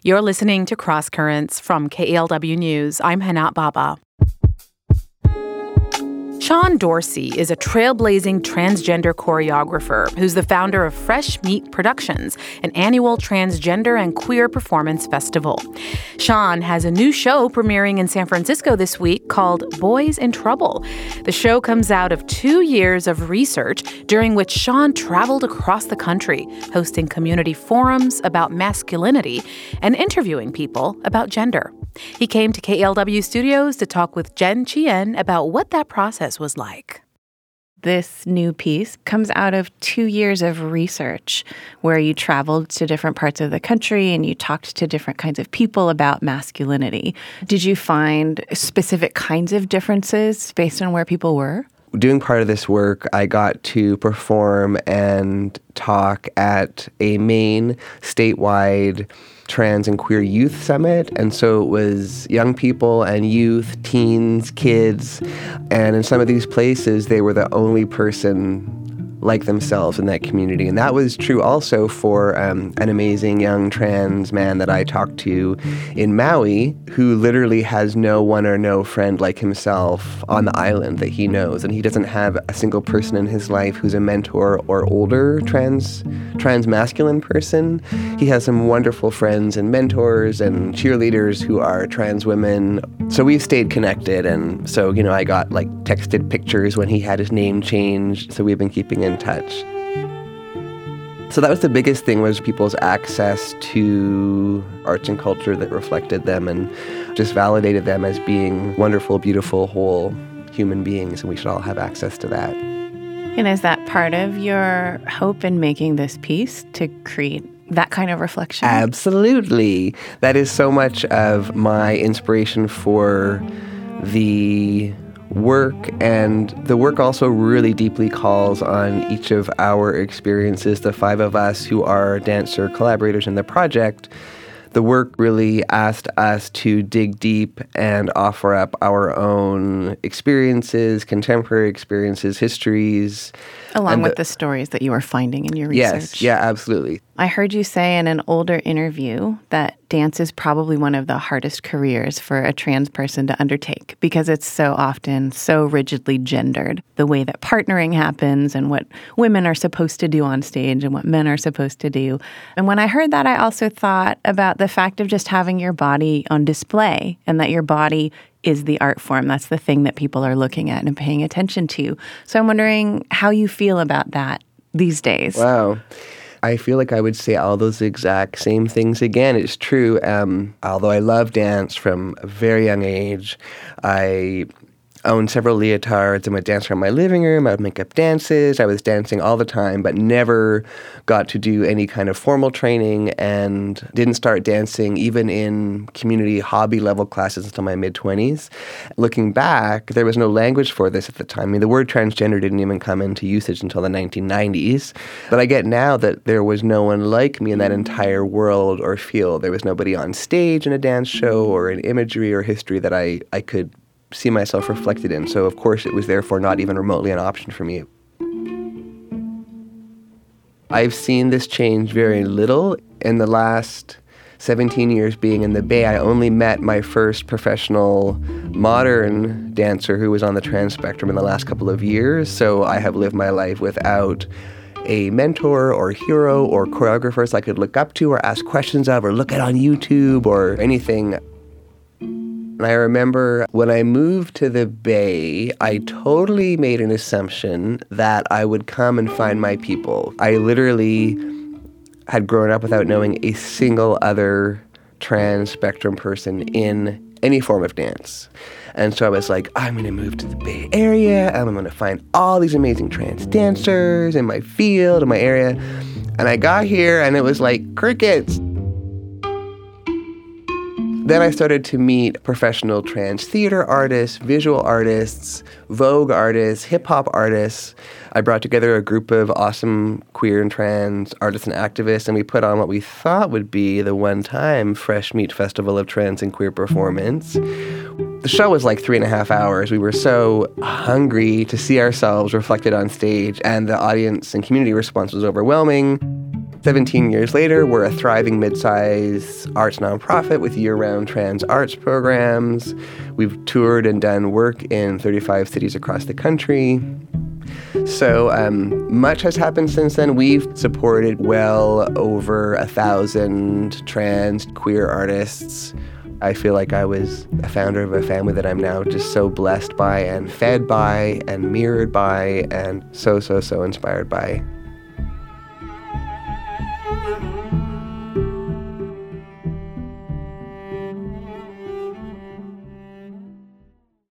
You're listening to Cross Currents from KALW News. I'm Hanat Baba. Sean Dorsey is a trailblazing transgender choreographer who's the founder of Fresh Meat Productions, an annual transgender and queer performance festival. Sean has a new show premiering in San Francisco this week called Boys in Trouble. The show comes out of 2 years of research during which Sean traveled across the country, hosting community forums about masculinity and interviewing people about gender. He came to KALW Studios to talk with Jen Chien about what that process was like. This new piece comes out of 2 years of research where you traveled to different parts of the country and you talked to different kinds of people about masculinity. Did you find specific kinds of differences based on where people were? Doing part of this work, I got to perform and talk at a main statewide trans and queer youth summit. And so it was young people and youth, teens, kids. And in some of these places, they were the only person like themselves in that community. And that was true also for an amazing young trans man that I talked to in Maui, who literally has no one or no friend like himself on the island that he knows. And he doesn't have a single person in his life who's a mentor or older trans masculine person. He has some wonderful friends and mentors and cheerleaders who are trans women. So we've stayed connected. And so, I got texted pictures when he had his name changed. So we've been keeping in touch. So that was the biggest thing, was people's access to arts and culture that reflected them and just validated them as being wonderful, beautiful, whole human beings, and we should all have access to that. And is that part of your hope in making this piece, to create that kind of reflection? Absolutely. That is so much of my inspiration for the work, and the work also really deeply calls on each of our experiences, the 5 of us who are dancer collaborators in the project. The work really asked us to dig deep and offer up our own experiences, contemporary experiences, histories. Along with the stories that you were finding in your research. Yes, yeah, absolutely. I heard you say in an older interview that dance is probably one of the hardest careers for a trans person to undertake because it's so often so rigidly gendered. The way that partnering happens and what women are supposed to do on stage and what men are supposed to do. And when I heard that, I also thought about the fact of just having your body on display, and that your body is the art form. That's the thing that people are looking at and paying attention to. So I'm wondering how you feel about that these days. Wow. I feel like I would say all those exact same things again. It's true. Although I love dance from a very young age, I owned several leotards. I'm a dancer in my living room. I would make up dances. I was dancing all the time, but never got to do any kind of formal training, and didn't start dancing even in community hobby level classes until my mid-20s. Looking back, there was no language for this at the time. I mean, the word transgender didn't even come into usage until the 1990s. But I get now that there was no one like me in that entire world or field. There was nobody on stage in a dance show or in imagery or history that I could see myself reflected in. So, of course, it was therefore not even remotely an option for me. I've seen this change very little. In the last 17 years being in the Bay, I only met my first professional modern dancer who was on the trans spectrum in the last couple of years. So I have lived my life without a mentor or hero or choreographers I could look up to or ask questions of or look at on YouTube or anything. And I remember when I moved to the Bay, I totally made an assumption that I would come and find my people. I literally had grown up without knowing a single other trans spectrum person in any form of dance. And so I was like, I'm going to move to the Bay Area, and I'm going to find all these amazing trans dancers in my field, in my area. And I got here, and it was like crickets. Then I started to meet professional trans theater artists, visual artists, Vogue artists, hip-hop artists. I brought together a group of awesome queer and trans artists and activists, and we put on what we thought would be the one-time Fresh Meat Festival of Trans and Queer Performance. The show was like 3.5 hours. We were so hungry to see ourselves reflected on stage, and the audience and community response was overwhelming. 17 years later, we're a thriving mid-size arts nonprofit with year-round trans arts programs. We've toured and done work in 35 cities across the country. So much has happened since then. We've supported well over 1,000 trans queer artists. I feel like I was a founder of a family that I'm now just so blessed by and fed by and mirrored by and so inspired by.